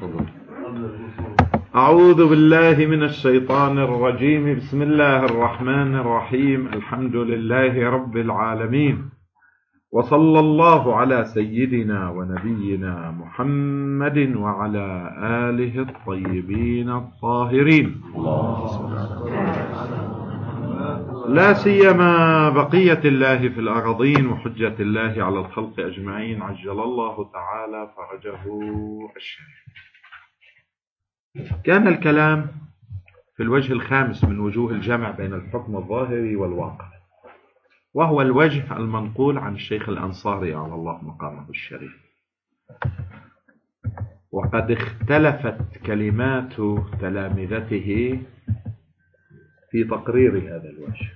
تفضل. أعوذ بالله من الشيطان الرجيم. بسم الله الرحمن الرحيم. الحمد لله رب العالمين، وصلى الله على سيدنا ونبينا محمد وعلى آله الطيبين الطاهرين، لا سيما بقية الله في الأراضين وحجة الله على الخلق أجمعين، عجل الله تعالى فرجه الشريف. كان الكلام في الوجه الخامس من وجوه الجمع بين الحكم الظاهري والواقع، وهو الوجه المنقول عن الشيخ الأنصاري على الله مقامه الشريف. وقد اختلفت كلمات تلامذته في تقرير هذا الوجه،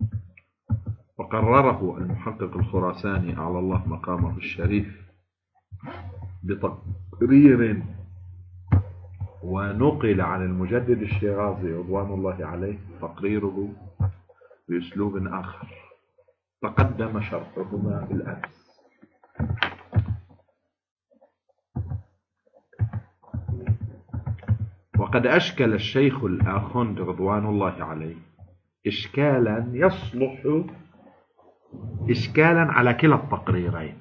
وقرره المحقق الخراساني على الله مقامه الشريف بتقرير، ونقل عن المجدد الشيرازي رضوان الله عليه تقريره بأسلوب آخر تقدم شرحهما بالأمس. وقد أشكل الشيخ الآخوند رضوان الله عليه إشكالا يصلح إشكالا على كلا التقريرين،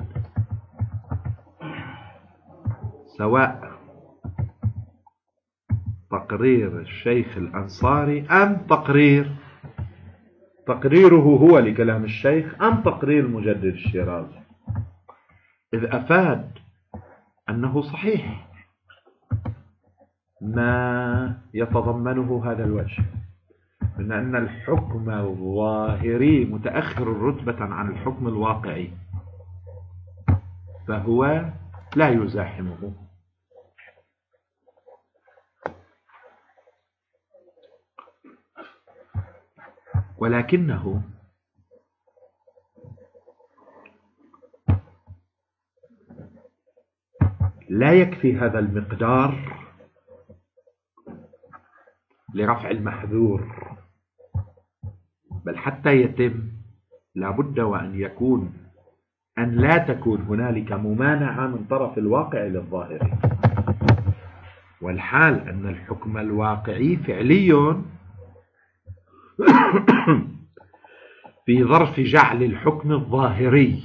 سواء تقرير الشيخ الأنصاري أم تقريره هو لكلام الشيخ، أم تقرير المجدد الشيرازي، إذ أفاد أنه صحيح ما يتضمنه هذا الوجه من أن الحكم الظاهري متأخر رتبة عن الحكم الواقعي، فهو لا يزاحمه. ولكنه لا يكفي هذا المقدار لرفع المحذور، بل حتى يتم لابد أن لا تكون هنالك ممانعة من طرف الواقع للظاهر، والحال أن الحكم الواقعي فعلي في ظرف جعل الحكم الظاهري،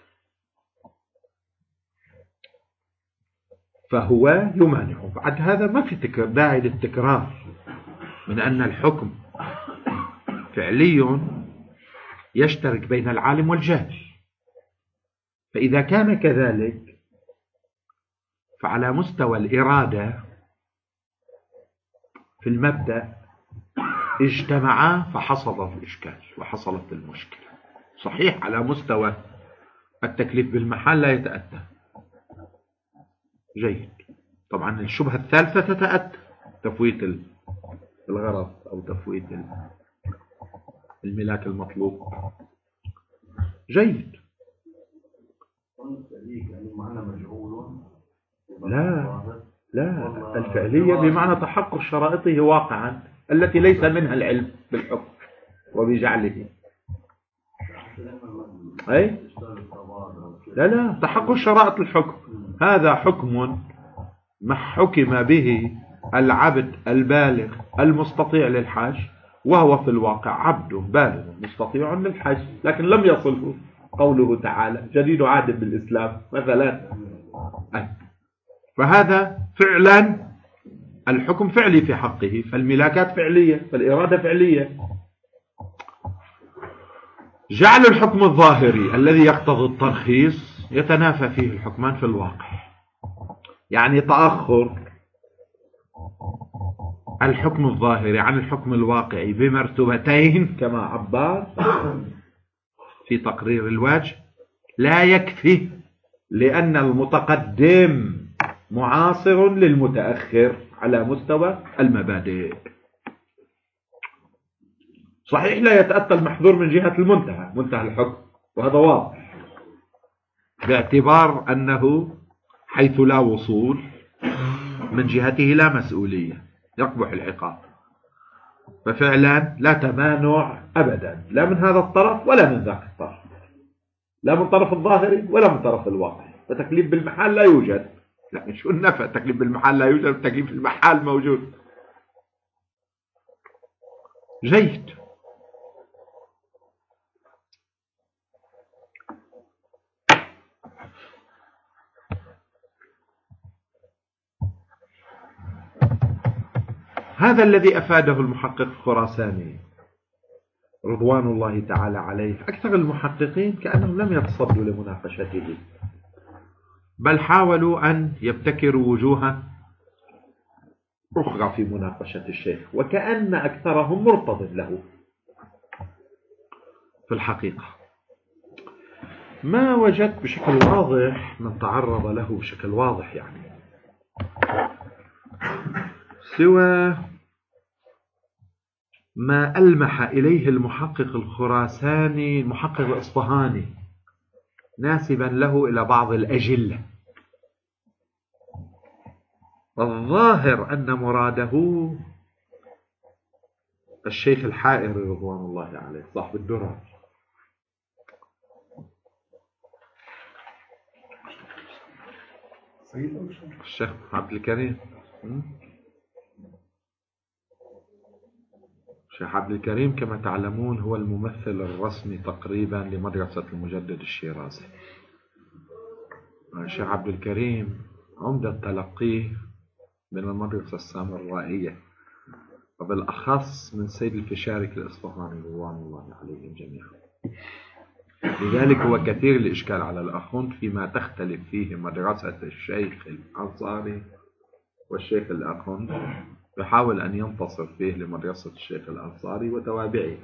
فهو يمانعه. بعد هذا ما في داعي للتكرار من أن الحكم فعلي يشترك بين العالم والجاهل، فإذا كان كذلك فعلى مستوى الإرادة في المبدأ اجتمعا فحصل الإشكال وحصلت المشكلة. صحيح على مستوى التكليف بالمحال لا يتأتى، جيد، طبعا الشبهة الثالثة تتأتى، تفويت الغرض أو تفويت الملاك المطلوب، جيد. لا الفعلية بمعنى تحقق شرائطه واقعا التي ليس منها العلم بالحكم وبجعله. أي لا تحقق شرائط الحكم، هذا حكم ما حكم به العبد البالغ المستطيع للحج، وهو في الواقع عبد بالغ مستطيع للحج، لكن لم يصله قوله تعالى جديد عهد بالإسلام مثلا. فهذا فعلا الحكم فعلي في حقه، فالملاكات فعلية، فالإرادة فعلية. جعل الحكم الظاهري الذي يقتضي الترخيص يتنافى فيه الحكمان في الواقع، يعني تأخر الحكم الظاهري عن الحكم الواقعي بمرتبتين كما عبر في تقرير الوجه لا يكفي، لأن المتقدم معاصر للمتأخر على مستوى المبادئ. صحيح لا يتأتى المحظور من جهة المنتهى، منتهى الحكم، وهذا واضح باعتبار أنه حيث لا وصول من جهته لا مسؤولية يقبح العقاب، ففعلا لا تمانع أبدا، لا من هذا الطرف ولا من ذاك الطرف، لا من طرف الظاهري ولا من طرف الواقع، فتكليف بالمحال لا يوجد يعني شو النفى؟ التكليف بالمحال لا يوجد، التكليف بالمحال موجود. جيد. هذا الذي أفاده المحقق الخراساني رضوان الله تعالى عليه. أكثر المحققين كأنهم لم يتصدوا لمناقشته، بل حاولوا أن يبتكروا وجوها أخرى في مناقشة الشيخ، وكأن أكثرهم مرتضٍ له. في الحقيقة ما وجدت بشكل واضح من تعرض له بشكل واضح يعني، سوى ما ألمح إليه المحقق الخراساني المحقق الإصفهاني ناسبا له إلى بعض الأجلة. الظاهر أن مراده الشيخ الحائري رضوان الله عليه صاحب الدرر. الشيخ عبد الكريم، الشيخ عبد الكريم كما تعلمون هو الممثل الرسمي تقريبا لمدرسة المجدد الشيرازي. الشيخ عبد الكريم عمدة تلقيه من المدرسة السامرائية، وبالأخص من سيد الفشارك الإصفهاني رضوان الله عليهم جميعا. لذلك هو كثير الإشكال على الأخوند فيما تختلف فيه مدرسة الشيخ الأنصاري والشيخ الأخوند، يحاول أن ينتصر فيه لمدرسة الشيخ الأنصاري وتوابعه.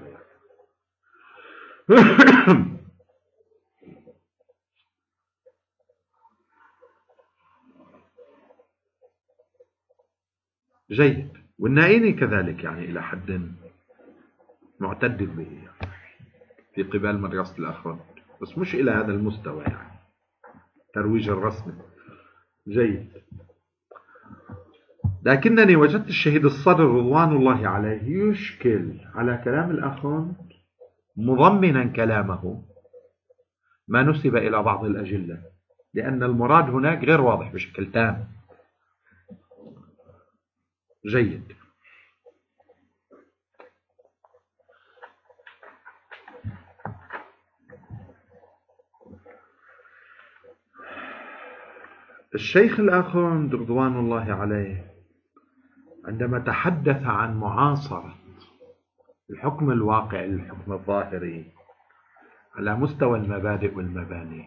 جيد. والنائيني كذلك يعني إلى حد معتد به في قبال مدرسة الأخوند، بس مش إلى هذا المستوى يعني ترويج الرسمي. جيد. لكنني وجدت الشهيد الصدر رضوان الله عليه يشكل على كلام الأخوند مضمنا كلامه ما نسب إلى بعض الأجلة، لأن المراد هناك غير واضح بشكل تام. جيد. الشيخ الأخوند رضوان الله عليه عندما تحدث عن معاصرة الحكم الواقعي للحكم الظاهري على مستوى المبادئ والمباني،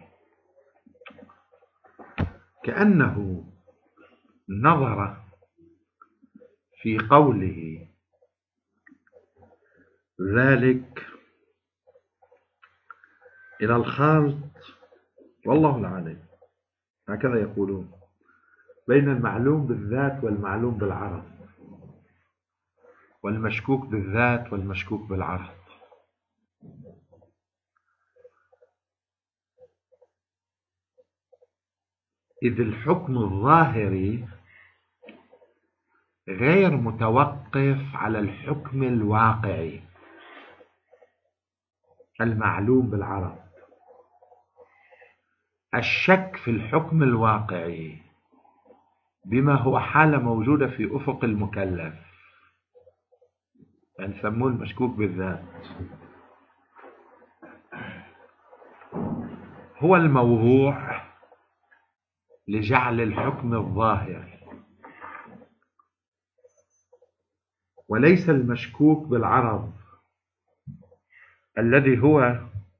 كأنه نظر في قوله ذلك إلى الخلط، والله العالم هكذا يقولون، بين المعلوم بالذات والمعلوم بالعرض، والمشكوك بالذات والمشكوك بالعرض. إذ الحكم الظاهري غير متوقف على الحكم الواقعي المعلوم بالعرض. الشك في الحكم الواقعي بما هو حالة موجودة في أفق المكلف يعني يسموه المشكوك بالذات، هو الموضوع لجعل الحكم الظاهر، وليس المشكوك بالعرض الذي هو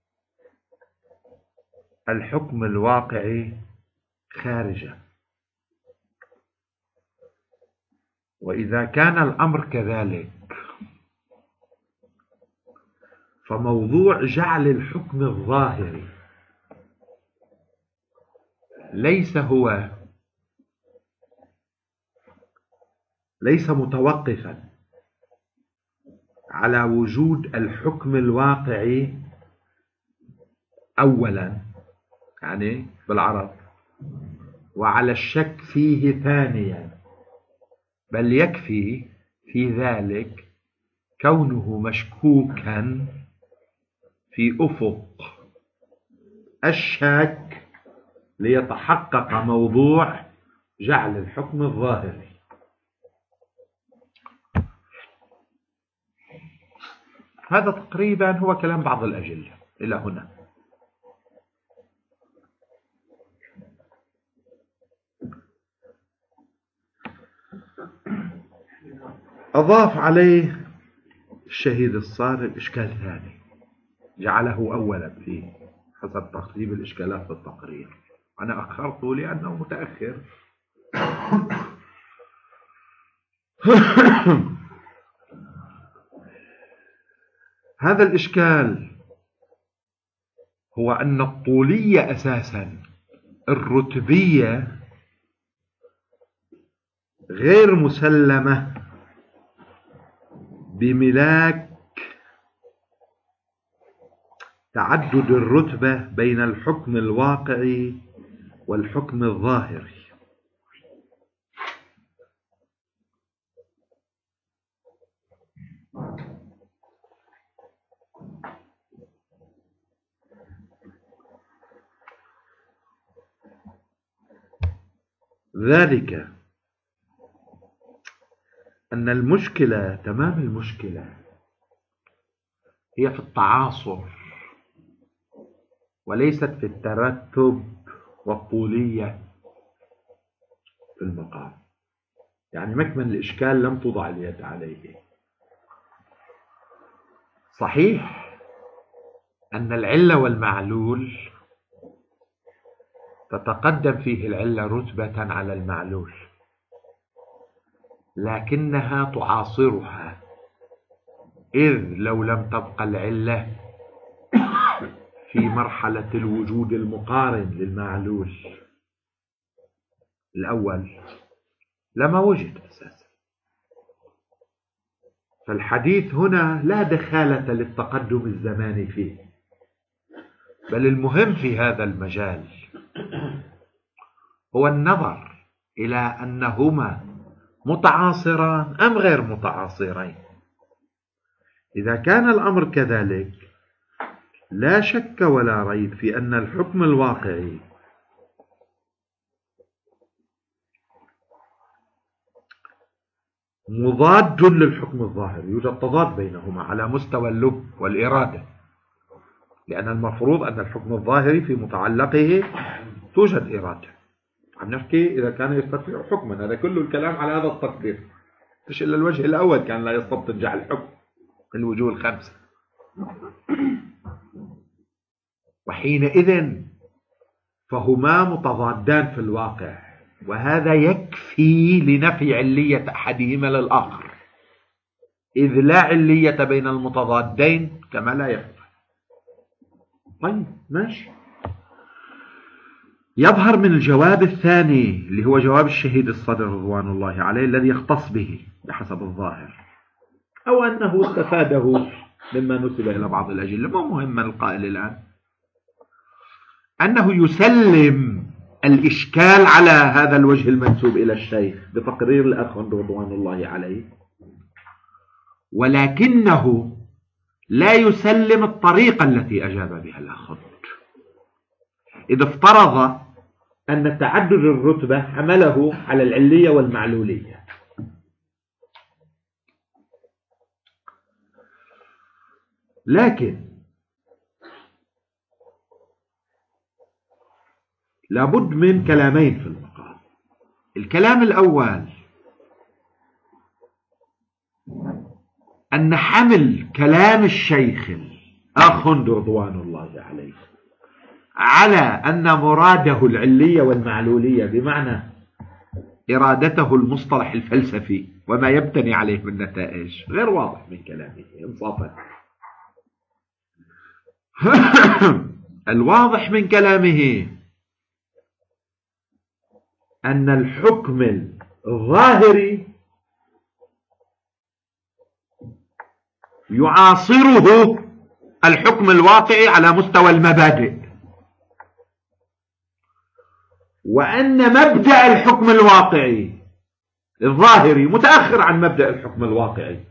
الحكم الواقعي خارجه. وإذا كان الأمر كذلك فموضوع جعل الحكم الظاهري ليس متوقفا على وجود الحكم الواقعي أولا يعني بالعرض، وعلى الشك فيه ثانيا، بل يكفي في ذلك كونه مشكوكا في أفق الشك ليتحقق موضوع جعل الحكم الظاهري. هذا تقريبا هو كلام بعض الأجلة إلى هنا. أضاف عليه الشهيد الصارم إشكال ثاني جعله أولا فيه حسب ترتيب الإشكالات في التقرير. أنا أخرته لأنه متأخر. هذا الإشكال هو أن الطولية أساسا الرتبية غير مسلمة بملاك تعدد الرتبة بين الحكم الواقعي والحكم الظاهري. ذلك أن المشكلة تمام المشكلة هي في التعاصر وليست في الترتب والطولية في المقام. يعني مكمن الإشكال لم توضع اليد عليه. صحيح أن العلة والمعلول تتقدم فيه العلة رتبة على المعلول، لكنها تعاصرها، إذ لو لم تبقى العلة في مرحلة الوجود المقارن للمعلول الأول لما وجد أساسا. فالحديث هنا لا دخالة للتقدم الزماني فيه، بل المهم في هذا المجال هو النظر إلى أنهما متعاصران أم غير متعاصرين. إذا كان الأمر كذلك لا شك ولا ريب في أن الحكم الواقعي مضاد للحكم الظاهري، يوجد تضاد بينهما على مستوى اللب والإرادة، لأن المفروض أن الحكم الظاهري في متعلقه توجد إرادة. عم نحكي إذا كان يستطيع حكما، هذا كله الكلام على هذا التقدير، مش إلا الوجه الأول كان لا يستطيع جعل الحكم من الوجوه الخمسة. وحينئذ فهما متضادان في الواقع، وهذا يكفي لنفي علية أحدهما للآخر، إذ لا علية بين المتضادين كما لا يخفى. طيب ماشي. يظهر من الجواب الثاني اللي هو جواب الشهيد الصدر رضوان الله عليه الذي يختص به بحسب الظاهر، أو أنه استفاده مما نسب إلى بعض الأجلة، مو مهم القائل الآن، أنه يسلم الإشكال على هذا الوجه المنسوب إلى الشيخ بتقرير الأخ رضوان الله عليه، ولكنه لا يسلم الطريقة التي أجاب بها الأخ، إذا افترض أن تعدد الرتبة حمله على العلية والمعلولية. لكن لابد من كلامين في المقام. الكلام الأول أن حمل كلام الشيخ الأخ رضوان الله عليه على أن مراده العلية والمعلولية بمعنى إرادته المصطلح الفلسفي وما يبتني عليه من نتائج غير واضح من كلامه انصافا. الواضح من كلامه أن الحكم الظاهري يعاصره الحكم الواقعي على مستوى المبادئ، وأن مبدأ الحكم الواقعي الظاهري متأخر عن مبدأ الحكم الواقعي،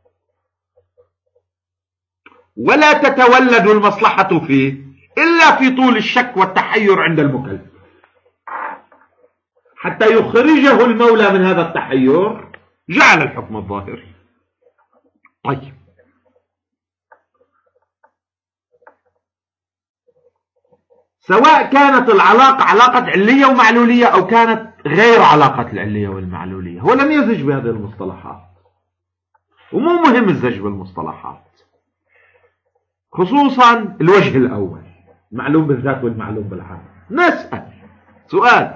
ولا تتولد المصلحة فيه إلا في طول الشك والتحير عند المكلف. حتى يخرجه المولى من هذا التحير جعل الحكم الظاهري. طيب، سواء كانت العلاقة علاقة علية ومعلولية أو كانت غير علاقة العلية والمعلولية، هو لم يزج بهذه المصطلحات، ومو مهم الزج بالمصطلحات، خصوصا الوجه الأول، معلوم بالذات والمعلوم بالعام. نسأل سؤال: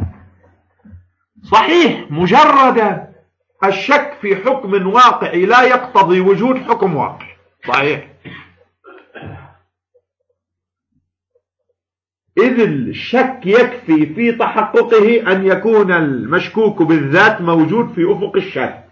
صحيح مجرد الشك في حكم واقعي لا يقتضي وجود حكم واقع، صحيح، إذ الشك يكفي في تحققه أن يكون المشكوك بالذات موجود في أفق الشك،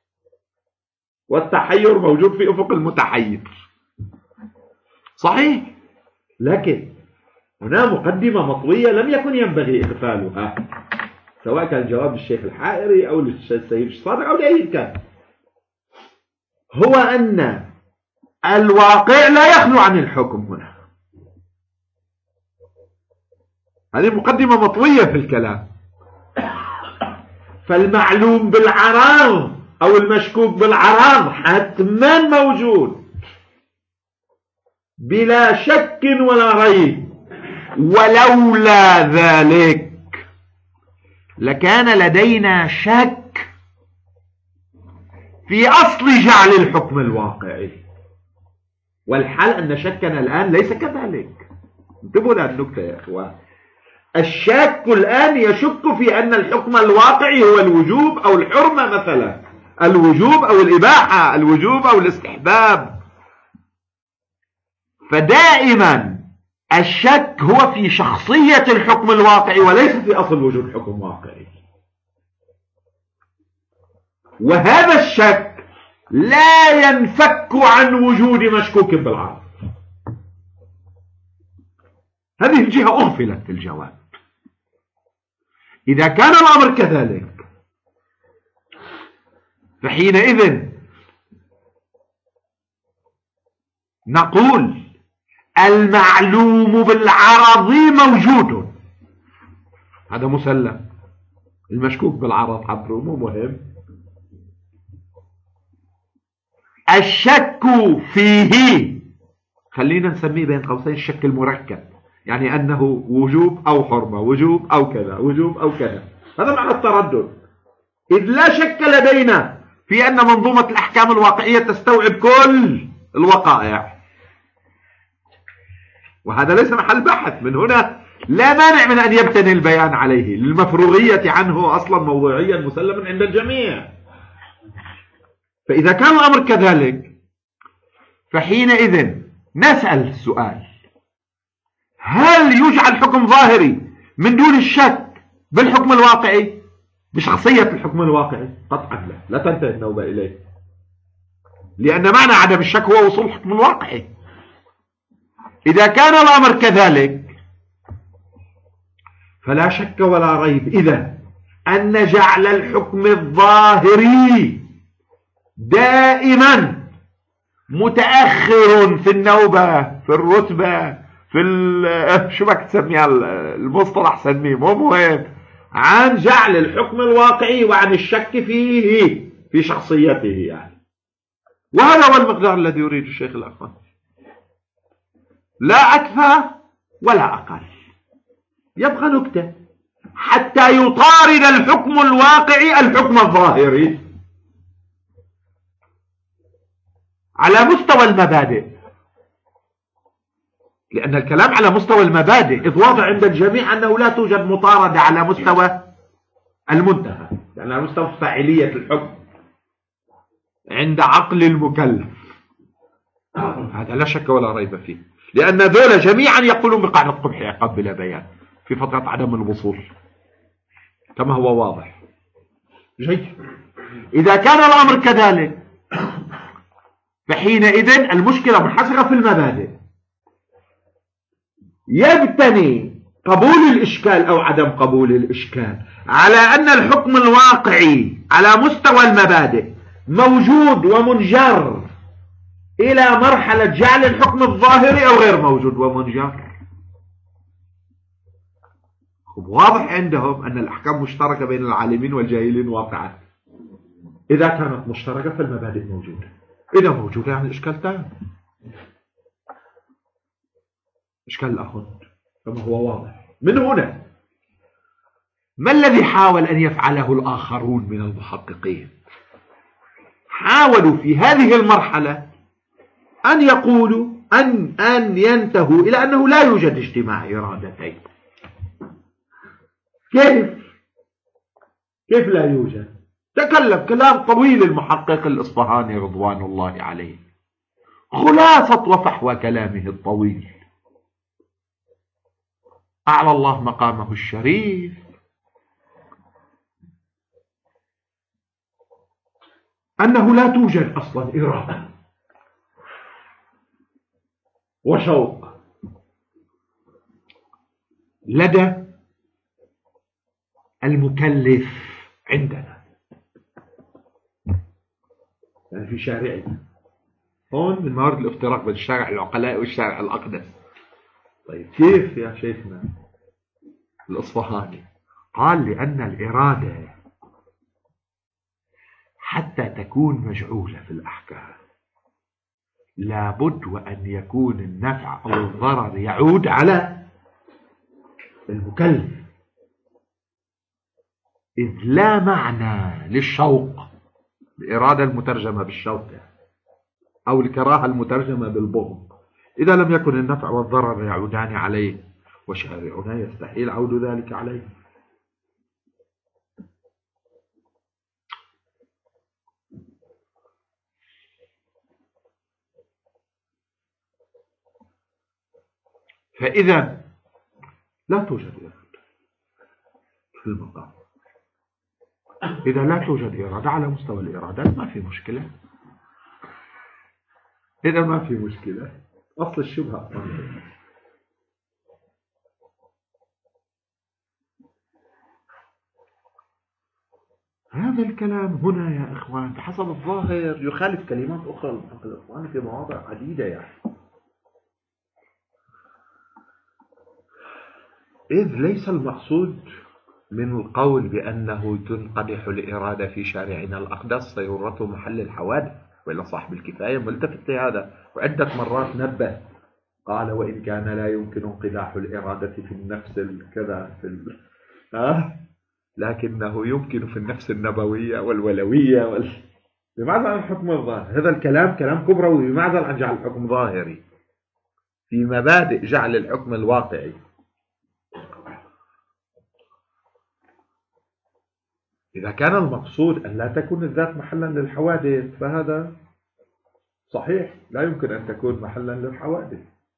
والتحير موجود في أفق المتحير، صحيح. لكن هنا مقدمة مطوية لم يكن ينبغي إغفالها، سواء كان جواب الشيخ الحائري أو السيد الصادق أو لأي كان، هو أن الواقع لا يخلو عن الحكم. هنا هذه مقدمة مطوية في الكلام. فالمعلوم بالعراض أو المشكوك بالعراض حتما موجود بلا شك ولا ريب، ولولا ذلك لكان لدينا شك في أصل جعل الحكم الواقعي، والحال أن شكنا الآن ليس كذلك. انتبهوا للنكتة يا إخوان، الشاك الآن يشك في أن الحكم الواقعي هو الوجوب أو الحرمة مثلا، الوجوب أو الإباحة، الوجوب أو الاستحباب. فدائما الشك هو في شخصية الحكم الواقعي وليس في أصل وجود حكم واقعي، وهذا الشك لا ينفك عن وجود مشكوك بالعرض. هذه الجهة أغفلت في الجواب. إذا كان الأمر كذلك فحينئذ نقول المعلوم بالعرض موجود، هذا مسلم. المشكوك بالعرض حبره مو مهم. الشك فيه خلينا نسميه بين قوسين الشك المركب، يعني أنه وجوب أو حرمة، وجوب أو كذا، وجوب أو كذا، هذا معنى التردد. إذ لا شك لدينا في أن منظومة الأحكام الواقعية تستوعب كل الوقائع، وهذا ليس محل بحث. من هنا لا مانع من أن يبتني البيان عليه، للمفروغية عنه أصلا موضوعيا مسلما عند الجميع. فإذا كان الأمر كذلك فحينئذ نسأل السؤال: هل يجعل حكم ظاهري من دون الشك بالحكم الواقعي، بشخصية الحكم الواقعي؟ قطعا لا تنتهي النوبة إليه، لأن معنى عدم الشك هو وصول الحكم الواقعي. إذا كان الأمر كذلك فلا شك ولا ريب إذا أن جعل الحكم الظاهري دائما متأخر في النوبة، في الرتبة، في شو بدك تسميها، المصطلح سميه مو مهم، عن جعل الحكم الواقعي وعن الشك فيه في شخصيته يعني. وهذا هو المقدار الذي يريد الشيخ الأخوان، لا أكثر ولا أقل. يبقى نكتة: حتى يطارد الحكم الواقعي الحكم الظاهري على مستوى المبادئ، لأن الكلام على مستوى المبادئ، إذ واضح عند الجميع أنه لا توجد مطاردة على مستوى المنتهى، يعني على مستوى فاعلية الحكم عند عقل المكلف. هذا لا شك ولا ريب فيه، لأن ذولا جميعا يقولون بقاعدة قبح عقاب بلا بيان في فترة عدم الوصول، كما هو واضح. جيد. إذا كان الأمر كذلك فحينئذ المشكلة منحصرة في المبادئ. يبتني قبول الإشكال أو عدم قبول الإشكال على أن الحكم الواقعي على مستوى المبادئ موجود ومنجر إلى مرحلة جعل الحكم الظاهري أو غير موجود ومنجر. واضح عندهم أن الأحكام مشتركة بين العالمين والجاهلين واقعة. إذا كانت مشتركة فالمبادئ موجودة، إذا موجودة يعني إشكال تام، إشكال الأخذ كما هو واضح. من هنا ما الذي حاول أن يفعله الآخرون من المحققين؟ حاولوا في هذه المرحلة أن يقولوا أن ينتهوا إلى أنه لا يوجد اجتماع إرادتين. كيف لا يوجد؟ تكلم كلام طويل المحقق الإصفهاني رضوان الله عليه، خلاصة وفحوى كلامه الطويل، أعلى الله مقامه الشريف، أنه لا توجد أصلا إرادة وشوق لدى المكلف عندنا، يعني في شارعنا هون من موارد الافتراق بين الشارع العقلاء والشارع الأقدس. طيب كيف يا شيخنا الإصفهاني؟ قال لأن الإرادة حتى تكون مجعولة في الأحكام لابد وأن يكون النفع أو الضرر يعود على المكلف، إذ لا معنى للشوق، الإرادة المترجمة بالشوق أو الكراهة المترجمة بالبغض إذا لم يكن النفع والضرر يعودان عليه، وشارعنا يستحيل عود ذلك عليه. فإذا لا توجد إرادة في المقام. إذا لا توجد إرادة على مستوى الإرادات ما في مشكلة، إذا ما في مشكلة أصل الشبهة. هذا الكلام هنا يا إخوان بحسب الظاهر يخالف كلمات أخرى للمحقق الإخواني في مواضع عديدة يعني، إذ ليس المقصود من القول بأنه تنقدح الإرادة في شارعنا الأقدس سيورته محل الحوادث، وإلا صاحب الكفاية ملتفت لهذا وعدة مرات نبه قال وإن كان لا يمكن انقداح الإرادة في النفس الكذا لكنه يمكن في النفس النبوية والولوية بمعزل عن الحكم الظاهر. هذا الكلام كلام كبروي بمعزل عن جعل الحكم ظاهري في مبادئ جعل الحكم الواقعي. إذا كان المقصود أن لا تكون الذات محلا للحوادث فهذا صحيح، لا يمكن أن تكون محلا للحوادث،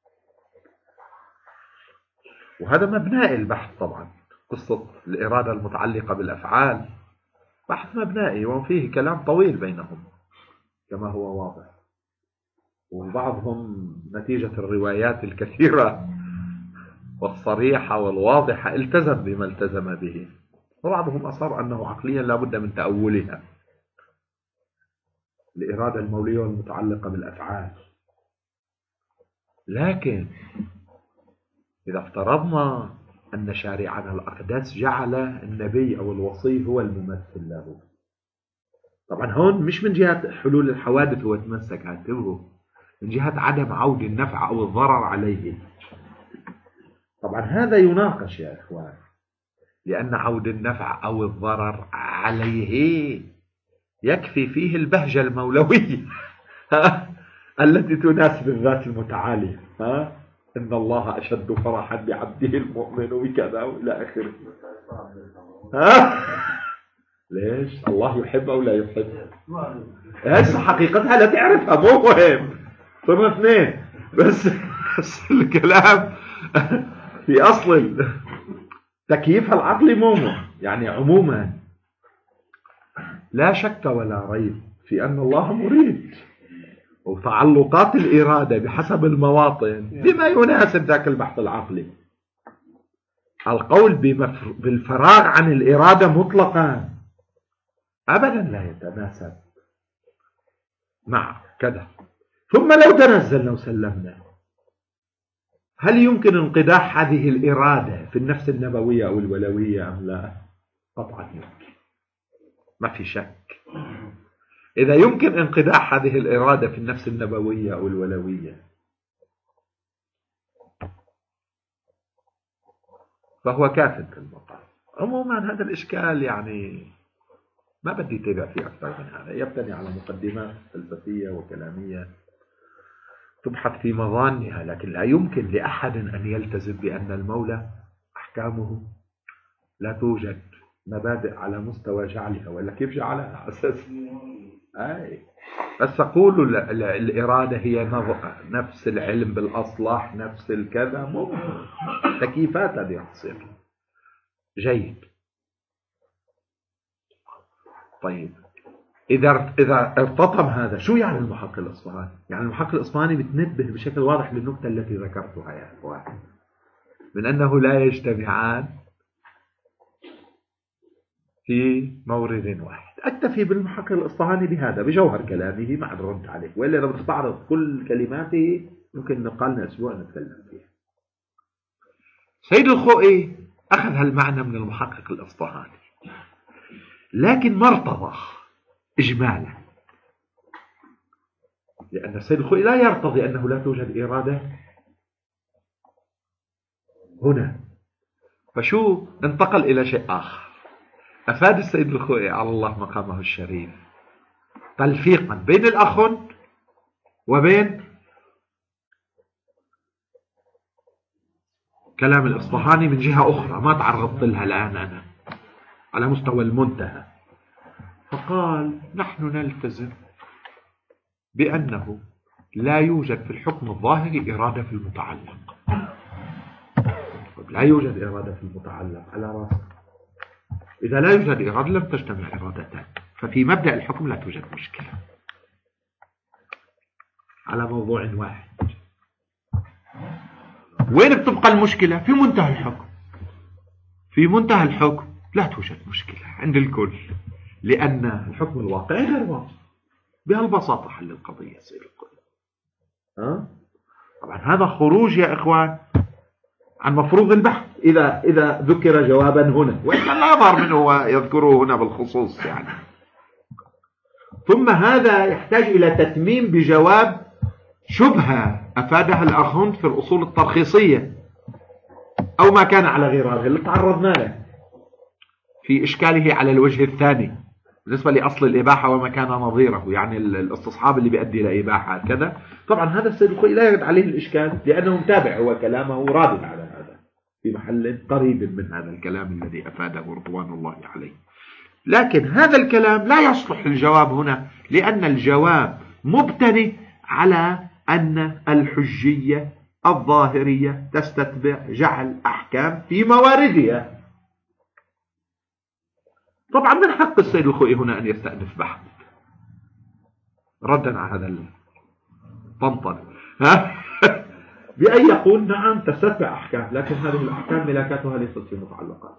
وهذا مبنائي البحث طبعا. قصة الإرادة المتعلقة بالأفعال بحث مبنائي وفيه كلام طويل بينهم كما هو واضح، وبعضهم نتيجة الروايات الكثيرة والصريحة والواضحة التزم بما التزم به، وبعضهم أصر أنه عقليا لا بد من تأولها، الإرادة المولية والمتعلقة بالأفعال. لكن إذا افترضنا أن شارعنا الأقدس جعل النبي أو الوصي هو الممثل له، طبعا هون مش من جهة حلول الحوادث هو تمسك هاتفه، من جهة عدم عود النفع أو الضرر عليه. طبعا هذا يناقش يا إخوان، لأن عود النفع أو الضرر عليه يكفي فيه البهجة المولوية التي تناسب الذات المتعالية، إن الله أشد فرحا بعبده المؤمن بكذا وإلى آخره. ليش؟ الله يحب أو لا يحب؟ هسه حقيقتها لا تعرفها، مو مهم، صرنا اثنين بس الكلام في أصل تكييفها العقلي يعني عموما لا شك ولا ريب في أن الله مريد، وتعلقات الإرادة بحسب المواطن بما يناسب ذاك البحث العقلي. القول بالفراغ عن الإرادة مطلقا أبدا لا يتناسب مع كذا. ثم لو تنزلنا وسلمنا هل يمكن انقداح هذه الإرادة في النفس النبوية أو الولوية أم لا؟ قطعا يمكن، ما في شك. إذا يمكن انقداح هذه الإرادة في النفس النبوية أو الولوية فهو كافٍ في المقام. عموما هذا الإشكال يعني ما بدي أتابع فيه أكثر من هذا، يبتني على مقدمات فلسفية وكلامية تبحث في مظانها، لكن لا يمكن لأحد أن يلتزم بأن المولى أحكامه لا توجد مبادئ على مستوى جعلها، ولا كيف جعلها أساس. بس أقول الإرادة هي نفس العلم بالأصلح، نفس الكذا، ممكن تكييفات هذه تصير. جيد. طيب إذا ارتطم هذا، شو يعني المحقق الإصفهاني؟ يعني المحقق الإصفهاني بتنبه بشكل واضح للنكتة التي ذكرتها يا أخوان، من أنه لا يجتمعان في مورد واحد. أكتفي بالمحقق الإصفهاني بهذا بجوهر كلامه مع الرد عليه، وإلا لو بتستعرض كل كلماته يمكن نقالنا أسبوع نتكلم فيها. سيد الخوئي أخذ هالمعنى من المحقق الإصفهاني، لكن ما ارتضى إجمالا، لأن السيد الخوئي لا يرتضي أنه لا توجد إرادة هنا. فشو انتقل إلى شيء آخر. أفاد السيد الخوئي على الله مقامه الشريف تلفيقا بين الأخن وبين كلام الإصفهاني من جهة أخرى ما تعرضت لها الآن أنا على مستوى المنتهى. فقال نحن نلتزم بأنه لا يوجد في الحكم الظاهري إرادة في المتعلق. لا يوجد إرادة في المتعلق على رأسه. إذا لا يوجد إرادة لم تجتمع إرادتان، ففي مبدأ الحكم لا توجد مشكلة على موضوع واحد. وين بتبقى المشكلة؟ في منتهى الحكم. في منتهى الحكم لا توجد مشكلة عند الكل، لأن الحكم الواقعي غير واضح. بهالبساطة حل القضية سيد الكل. طبعا هذا خروج يا إخوان عن مفروض البحث إذا ذكر جوابا هنا، وإلا لا يظهر منه يذكره هنا بالخصوص يعني. ثم هذا يحتاج إلى تتميم بجواب شبهة أفادها الأخ هند في الأصول الترخيصية أو ما كان على غراره اللي تعرضنا له في إشكاله على الوجه الثاني بالنسبة لأصل الإباحة وما كان نظيره، يعني الاستصحاب اللي بيؤدي إلى إباحة كذا. طبعا هذا السيد الخوئي لا يرد عليه الإشكال لأنه متابع هو كلامه راد على هذا في محل قريب من هذا الكلام الذي أفاده رضوان الله عليه. لكن هذا الكلام لا يصلح للجواب هنا، لأن الجواب مبتني على أن الحجية الظاهرية تستتبع جعل أحكام في مواردها. طبعا من حق السيد الخوئي هنا أن يستأنف بحث ردا على هذا الطنطن بأن يقول نعم تستتبع أحكام، لكن هذه الأحكام ملاكاتها ليست في متعلقات،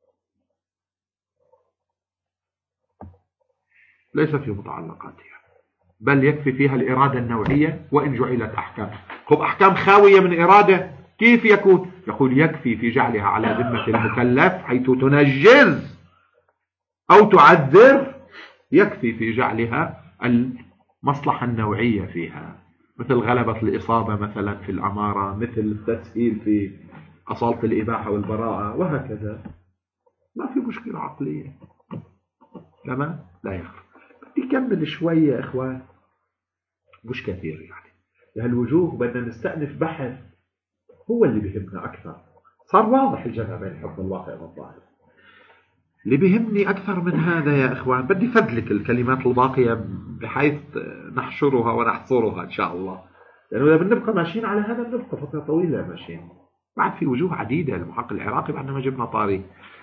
ليس في متعلقاتها، بل يكفي فيها الإرادة النوعية وإن جعلت أحكام. خب أحكام خاوية من إرادة كيف يكون؟ يقول يكفي في جعلها على ذمة المكلف حيث تنجز أو تعذر، يكفي في جعلها المصلحة النوعية فيها، مثل غلبة الإصابة مثلا في الأمارة، مثل التسهيل في أصالة الإباحة والبراءة وهكذا. ما في مشكلة عقلية. تمام؟ لا يخفى. بدي أكمل شوية يا إخوان، مش كثير يعني. بهالوجوه بدنا نستأنف بحث هو اللي بيهمنا أكثر. صار واضح الجمع بين الحكم الواقع والظاهر. اللي بيهمني أكثر من هذا يا إخوان، بدي فدلك الكلمات الباقية بحيث نحشرها ونحصرها إن شاء الله، لأنه إذا بنبقى ماشيين على هذا بنبقى فترة طويلة ماشيين. بعد في وجوه عديدة المحقق العراقي بعدنا ما جبنا طاري.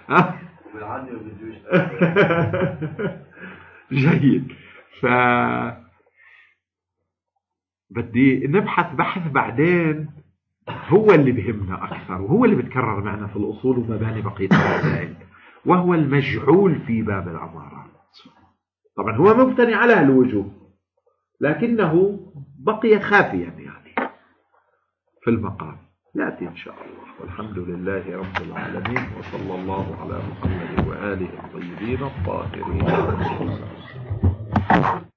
جيد. بدي نبحث بحث بعدين هو اللي بيهمنا أكثر، وهو اللي بتكرر معنا في الأصول ومباني بقية المسائل، وهو المجعول في باب العمارات. طبعا هو مبتني على الوجوه لكنه بقي خافيا يعني في المقام. يأتي إن شاء الله. والحمد لله رب العالمين، وصلى الله على محمد وآله الطيبين الطاهرين.